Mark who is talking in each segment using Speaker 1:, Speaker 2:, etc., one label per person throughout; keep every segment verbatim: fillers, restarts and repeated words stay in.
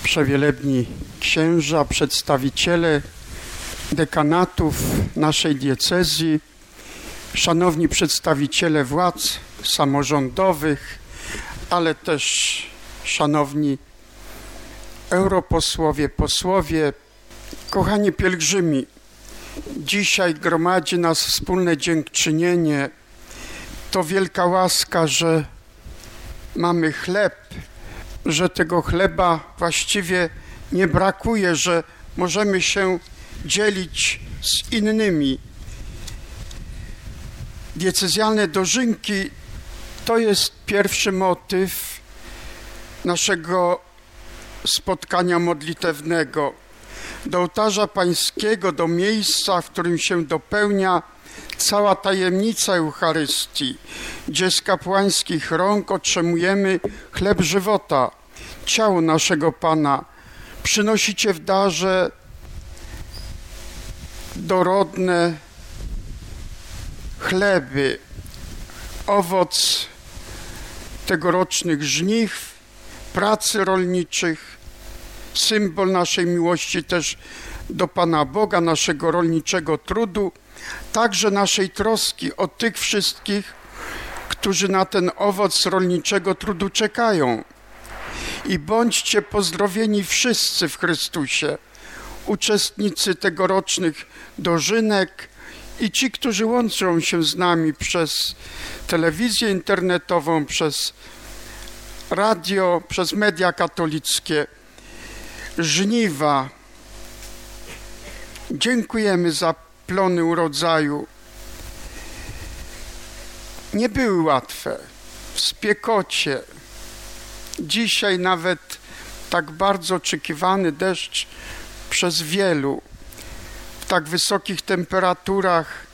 Speaker 1: przewielebni księża, przedstawiciele dekanatów naszej diecezji, szanowni przedstawiciele władz samorządowych, ale też szanowni europosłowie, posłowie, kochani pielgrzymi, dzisiaj gromadzi nas wspólne dziękczynienie. To wielka łaska, że mamy chleb, że tego chleba właściwie nie brakuje, że możemy się dzielić z innymi. Diecezjalne dożynki to jest pierwszy motyw naszego spotkania modlitewnego. Do ołtarza pańskiego, do miejsca, w którym się dopełnia cała tajemnica Eucharystii, gdzie z kapłańskich rąk otrzymujemy chleb żywota, ciało naszego Pana. Przynosicie w darze dorodne chleby, owoc tegorocznych żniw, pracy rolniczych, symbol naszej miłości też do Pana Boga, naszego rolniczego trudu, także naszej troski o tych wszystkich, którzy na ten owoc rolniczego trudu czekają. I bądźcie pozdrowieni wszyscy w Chrystusie, uczestnicy tegorocznych dożynek i ci, którzy łączą się z nami przez telewizję internetową, przez radio, przez media katolickie. Żniwa. Dziękujemy za plony urodzaju. Nie były łatwe, w spiekocie. Dzisiaj nawet tak bardzo oczekiwany deszcz przez wielu, w tak wysokich temperaturach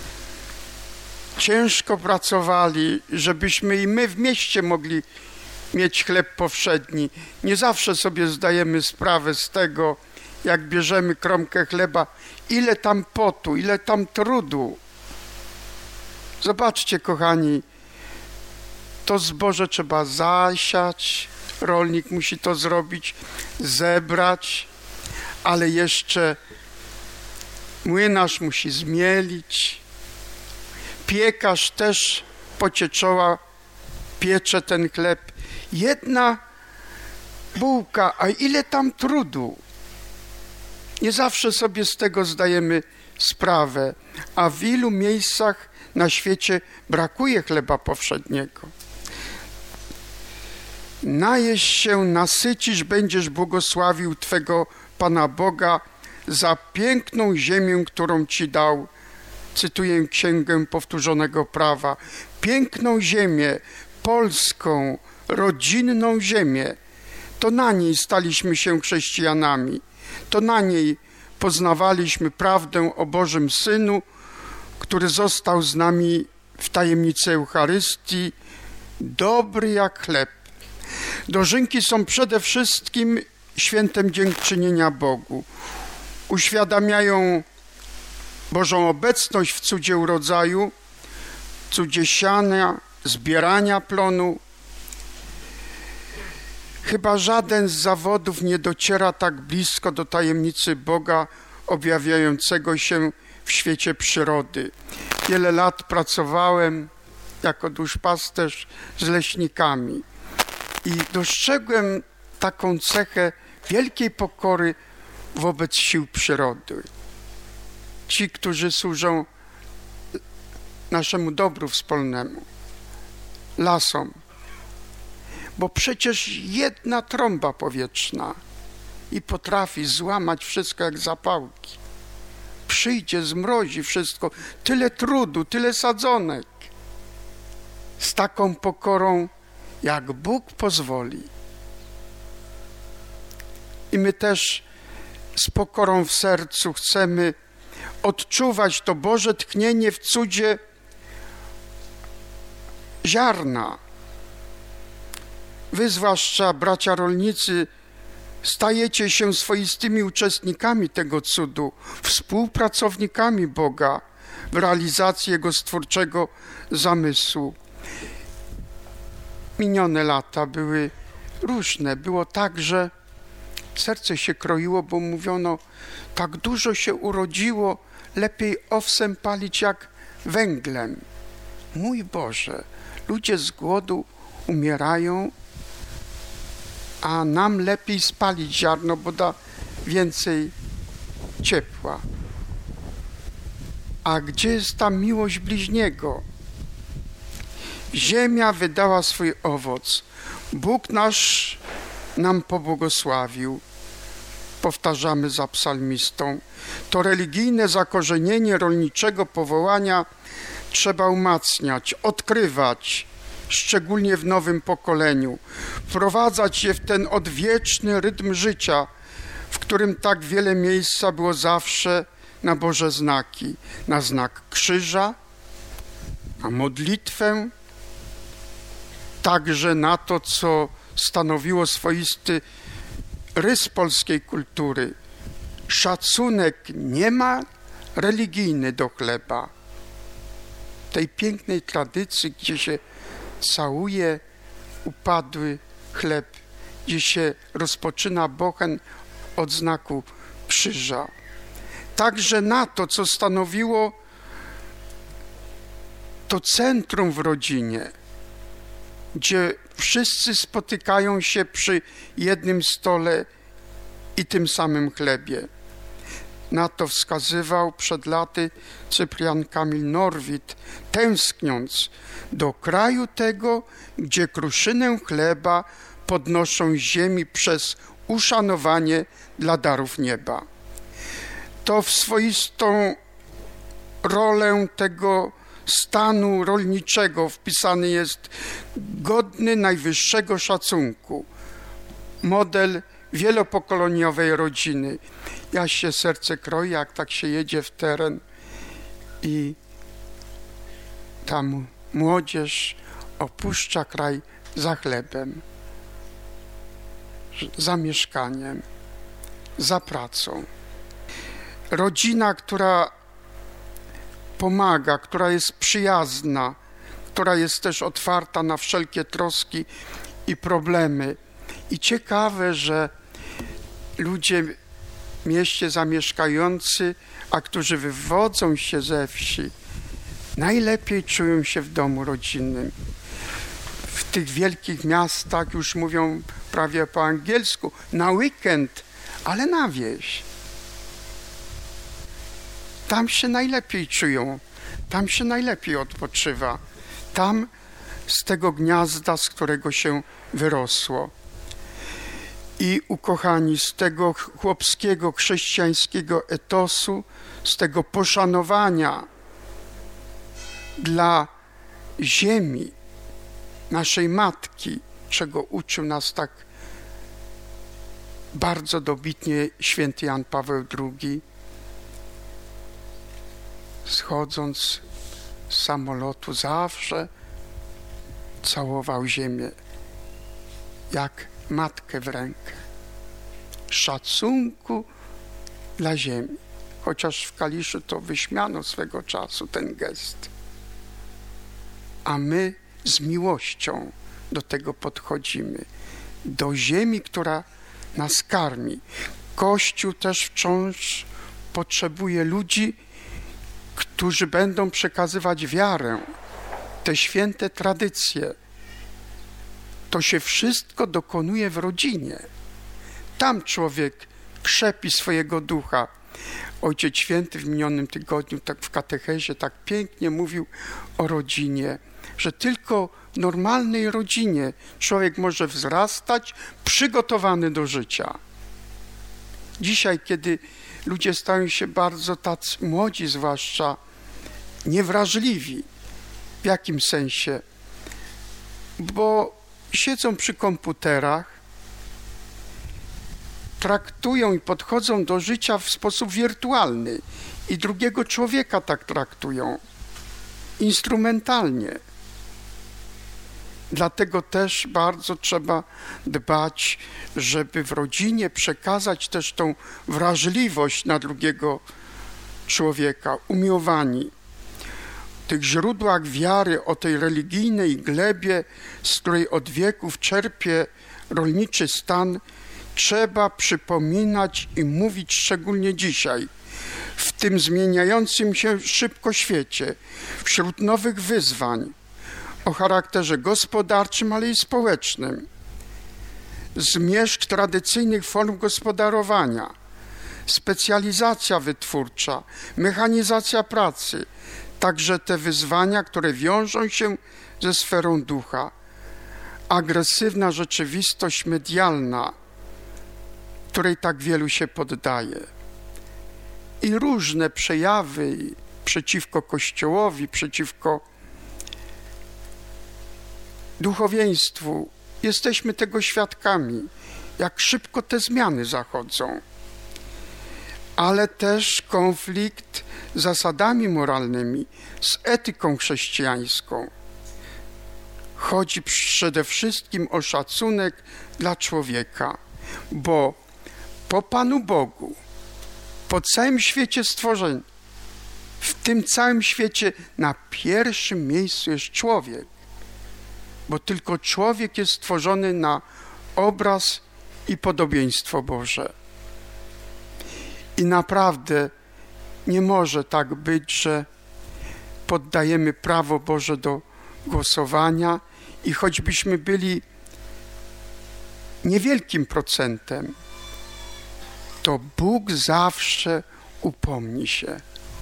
Speaker 1: ciężko pracowali, żebyśmy i my w mieście mogli mieć chleb powszedni. Nie zawsze sobie zdajemy sprawę z tego, jak bierzemy kromkę chleba, ile tam potu, ile tam trudu. Zobaczcie, kochani, to zboże trzeba zasiać, rolnik musi to zrobić, zebrać, ale jeszcze młynarz musi zmielić, piekarz też pocie czoła piecze ten chleb. Jedna bułka, a ile tam trudu. Nie zawsze sobie z tego zdajemy sprawę, a w ilu miejscach na świecie brakuje chleba powszedniego. Najeść się, nasycisz, będziesz błogosławił Twego Pana Boga za piękną ziemię, którą Ci dał. Cytuję Księgę Powtórzonego Prawa. Piękną ziemię, polską, rodzinną ziemię. To na niej staliśmy się chrześcijanami. To na niej poznawaliśmy prawdę o Bożym Synu, który został z nami w tajemnicy Eucharystii, dobry jak chleb. Dożynki są przede wszystkim świętem dziękczynienia Bogu. Uświadamiają Bożą obecność w cudzie urodzaju, cudzie siania, zbierania plonu. Chyba żaden z zawodów nie dociera tak blisko do tajemnicy Boga objawiającego się w świecie przyrody. Wiele lat pracowałem jako duszpasterz z leśnikami i dostrzegłem taką cechę wielkiej pokory wobec sił przyrody. Ci, którzy służą naszemu dobru wspólnemu, lasom, bo przecież jedna trąba powietrzna i potrafi złamać wszystko jak zapałki. Przyjdzie, zmrozi wszystko, tyle trudu, tyle sadzonek. Z taką pokorą, jak Bóg pozwoli. I my też z pokorą w sercu chcemy odczuwać to Boże tchnienie w cudzie ziarna. Wy, zwłaszcza bracia rolnicy, stajecie się swoistymi uczestnikami tego cudu, współpracownikami Boga w realizacji Jego stwórczego zamysłu. Minione lata były różne. Było tak, że Serce się kroiło, bo mówiono, tak dużo się urodziło, lepiej owsem palić jak węglem. Mój Boże, ludzie z głodu umierają, a nam lepiej spalić ziarno, bo da więcej ciepła. A gdzie jest ta miłość bliźniego? Ziemia wydała swój owoc. Bóg nasz nam pobłogosławił. Powtarzamy za psalmistą. To religijne zakorzenienie rolniczego powołania trzeba umacniać, odkrywać, szczególnie w nowym pokoleniu, wprowadzać je w ten odwieczny rytm życia, w którym tak wiele miejsca było zawsze na Boże znaki, na znak krzyża, na modlitwę, także na to, co stanowiło swoisty rys polskiej kultury. Szacunek nie ma religijny do chleba. Tej pięknej tradycji, gdzie się całuje upadły chleb, gdzie się rozpoczyna bochen od znaku krzyża. Także na to, co stanowiło to centrum w rodzinie, gdzie wszyscy spotykają się przy jednym stole i tym samym chlebie. Na to wskazywał przed laty Cyprian Kamil Norwid, tęskniąc do kraju tego, gdzie kruszynę chleba podnoszą z ziemi przez uszanowanie dla darów nieba. To w swoistą rolę tego stanu rolniczego wpisany jest godny najwyższego szacunku, model wielopokoleniowej rodziny. Ja się serce kroi, jak tak się jedzie w teren i tam młodzież opuszcza kraj za chlebem, za mieszkaniem, za pracą. Rodzina, która pomaga, która jest przyjazna, która jest też otwarta na wszelkie troski i problemy. I ciekawe, że ludzie w mieście zamieszkający, a którzy wywodzą się ze wsi, najlepiej czują się w domu rodzinnym. W tych wielkich miastach już mówią prawie po angielsku, na weekend, ale na wieś. Tam się najlepiej czują, tam się najlepiej odpoczywa, tam z tego gniazda, z którego się wyrosło. I ukochani, z tego chłopskiego, chrześcijańskiego etosu, z tego poszanowania dla ziemi, naszej matki, czego uczył nas tak bardzo dobitnie święty Jan Paweł drugi, schodząc z samolotu zawsze całował ziemię jak matkę w rękę. Szacunku dla ziemi. Chociaż w Kaliszu to wyśmiano swego czasu ten gest. A my z miłością do tego podchodzimy. Do ziemi, która nas karmi. Kościół też wciąż potrzebuje ludzi, którzy będą przekazywać wiarę, te święte tradycje. To się wszystko dokonuje w rodzinie. Tam człowiek krzepi swojego ducha. Ojciec Święty w minionym tygodniu tak w katechezie tak pięknie mówił o rodzinie, że tylko w normalnej rodzinie człowiek może wzrastać przygotowany do życia. Dzisiaj, kiedy ludzie stają się bardzo tacy młodzi, zwłaszcza niewrażliwi. W jakim sensie? Bo siedzą przy komputerach, traktują i podchodzą do życia w sposób wirtualny i drugiego człowieka tak traktują, instrumentalnie. Dlatego też bardzo trzeba dbać, żeby w rodzinie przekazać też tą wrażliwość na drugiego człowieka, umiłowani. W tych źródłach wiary, o tej religijnej glebie, z której od wieków czerpie rolniczy stan, trzeba przypominać i mówić szczególnie dzisiaj, w tym zmieniającym się szybko świecie, wśród nowych wyzwań o charakterze gospodarczym, ale i społecznym, zmierzch tradycyjnych form gospodarowania, specjalizacja wytwórcza, mechanizacja pracy, także te wyzwania, które wiążą się ze sferą ducha, agresywna rzeczywistość medialna, której tak wielu się poddaje, i różne przejawy przeciwko Kościołowi, przeciwko duchowieństwu. Jesteśmy tego świadkami, jak szybko te zmiany zachodzą, ale też konflikt z zasadami moralnymi, z etyką chrześcijańską. Chodzi przede wszystkim o szacunek dla człowieka, bo po Panu Bogu, po całym świecie stworzeń, w tym całym świecie na pierwszym miejscu jest człowiek, bo tylko człowiek jest stworzony na obraz i podobieństwo Boże. I naprawdę nie może tak być, że poddajemy prawo Boże do głosowania i choćbyśmy byli niewielkim procentem, to Bóg zawsze upomni się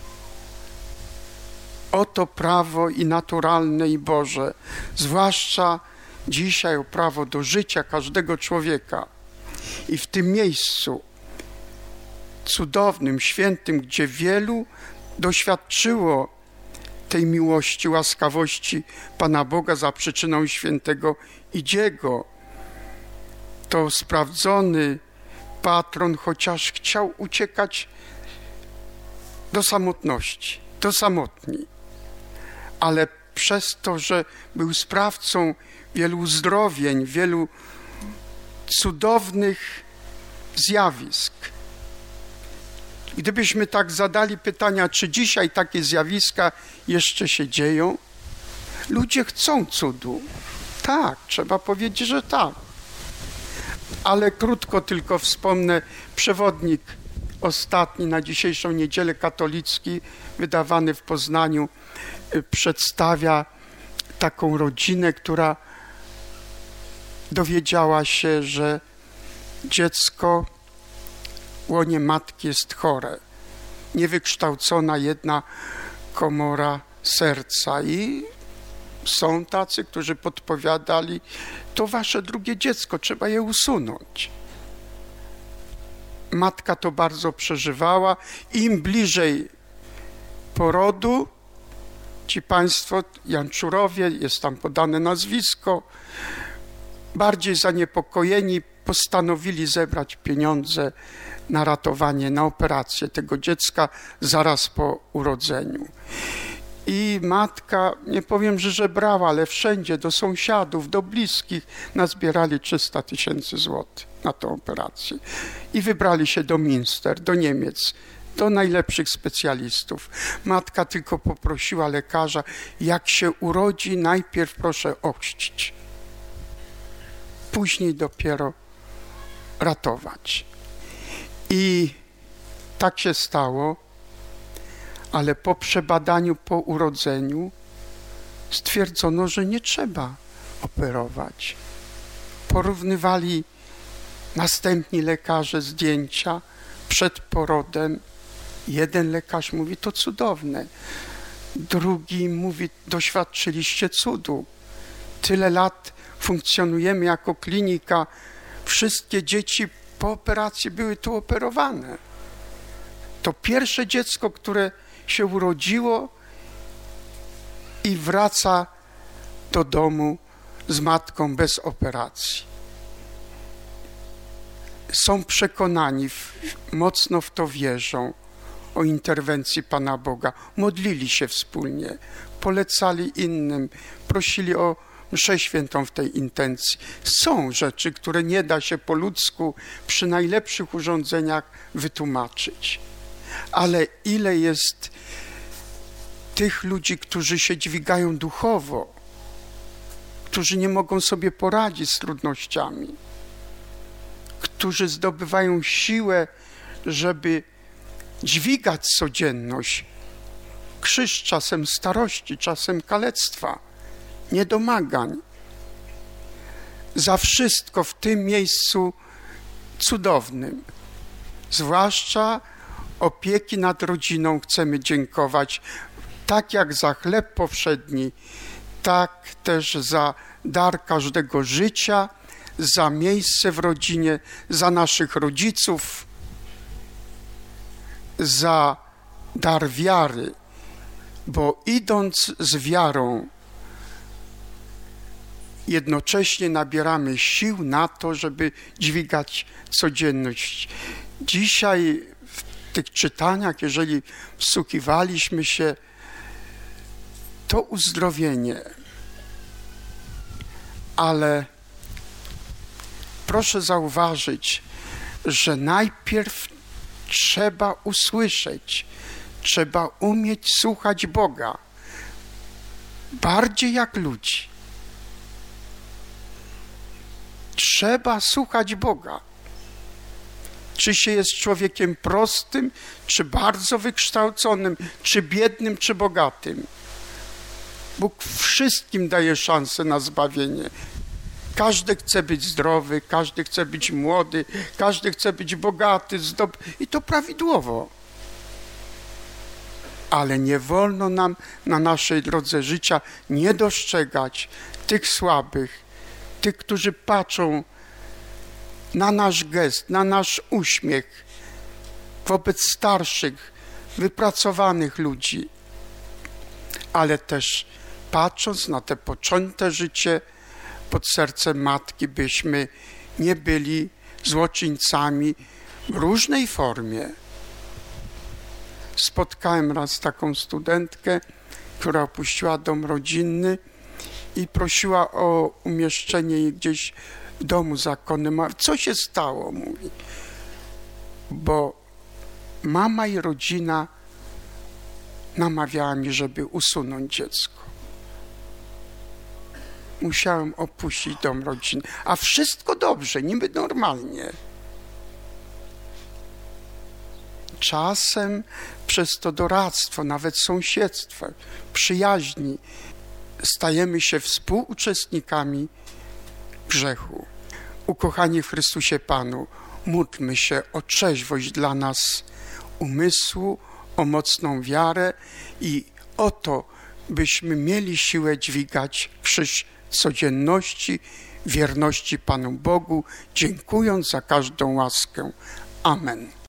Speaker 1: o to prawo i naturalne, i Boże, zwłaszcza dzisiaj o prawo do życia każdego człowieka. I w tym miejscu cudownym, świętym, gdzie wielu doświadczyło tej miłości, łaskawości Pana Boga za przyczyną świętego Idziego, to sprawdzony patron, chociaż chciał uciekać do samotności, do samotni, ale przez to, że był sprawcą wielu uzdrowień, wielu cudownych zjawisk. Gdybyśmy tak zadali pytania, czy dzisiaj takie zjawiska jeszcze się dzieją? Ludzie chcą cudu. Tak, trzeba powiedzieć, że tak. Ale krótko tylko wspomnę, przewodnik ostatni na dzisiejszą niedzielę katolicki, wydawany w Poznaniu, przedstawia taką rodzinę, która dowiedziała się, że dziecko w łonie matki jest chore. Niewykształcona jedna komora serca i są tacy, którzy podpowiadali, to wasze drugie dziecko, trzeba je usunąć. Matka to bardzo przeżywała. Im bliżej porodu, ci państwo, Janczurowie, jest tam podane nazwisko, bardziej zaniepokojeni postanowili zebrać pieniądze na ratowanie, na operację tego dziecka zaraz po urodzeniu. I matka, nie powiem, że żebrała, ale wszędzie do sąsiadów, do bliskich nazbierali trzysta tysięcy złotych na tę operację. I wybrali się do Münster, do Niemiec, do najlepszych specjalistów. Matka tylko poprosiła lekarza, jak się urodzi, najpierw proszę ochrzcić. Później dopiero ratować. I tak się stało, ale po przebadaniu, po urodzeniu stwierdzono, że nie trzeba operować. Porównywali następni lekarze zdjęcia przed porodem. Jeden lekarz mówi, to cudowne. Drugi mówi, doświadczyliście cudu. Tyle lat funkcjonujemy jako klinika. Wszystkie dzieci po operacji były tu operowane. To pierwsze dziecko, które się urodziło i wraca do domu z matką bez operacji. Są przekonani, mocno w to wierzą, o interwencji Pana Boga. Modlili się wspólnie, polecali innym, prosili o mszę świętą w tej intencji. Są rzeczy, które nie da się po ludzku przy najlepszych urządzeniach wytłumaczyć. Ale ile jest tych ludzi, którzy się dźwigają duchowo, którzy nie mogą sobie poradzić z trudnościami, którzy zdobywają siłę, żeby dźwigać codzienność. Krzyż czasem starości, czasem kalectwa, niedomagań. Za wszystko w tym miejscu cudownym. Zwłaszcza opieki nad rodziną chcemy dziękować, tak jak za chleb powszedni, tak też za dar każdego życia, za miejsce w rodzinie, za naszych rodziców, za dar wiary, bo idąc z wiarą, jednocześnie nabieramy sił na to, żeby dźwigać codzienność. Dzisiaj w tych czytaniach, jeżeli wsłuchiwaliśmy się, to uzdrowienie. Ale proszę zauważyć, że najpierw trzeba usłyszeć, trzeba umieć słuchać Boga, bardziej jak ludzi. Trzeba słuchać Boga. Czy się jest człowiekiem prostym, czy bardzo wykształconym, czy biednym, czy bogatym. Bóg wszystkim daje szansę na zbawienie. Każdy chce być zdrowy, każdy chce być młody, każdy chce być bogaty, zdob... i to prawidłowo. Ale nie wolno nam na naszej drodze życia nie dostrzegać tych słabych, tych, którzy patrzą na nasz gest, na nasz uśmiech wobec starszych, wypracowanych ludzi, ale też patrząc na te poczęte życie pod sercem matki, byśmy nie byli złoczyńcami w różnej formie. Spotkałem raz taką studentkę, która opuściła dom rodzinny i prosiła o umieszczenie jej gdzieś w domu zakonnym. Co się stało? Mówi. Bo mama i rodzina namawiała mnie, żeby usunąć dziecko. Musiałem opuścić dom rodzinny. A wszystko dobrze, niby normalnie. Czasem przez to doradztwo, nawet sąsiedztwo, przyjaźni, stajemy się współuczestnikami grzechu. Ukochani w Chrystusie Panu, módlmy się o trzeźwość dla nas umysłu, o mocną wiarę i o to, byśmy mieli siłę dźwigać krzyż codzienności, wierności Panu Bogu, dziękując za każdą łaskę. Amen.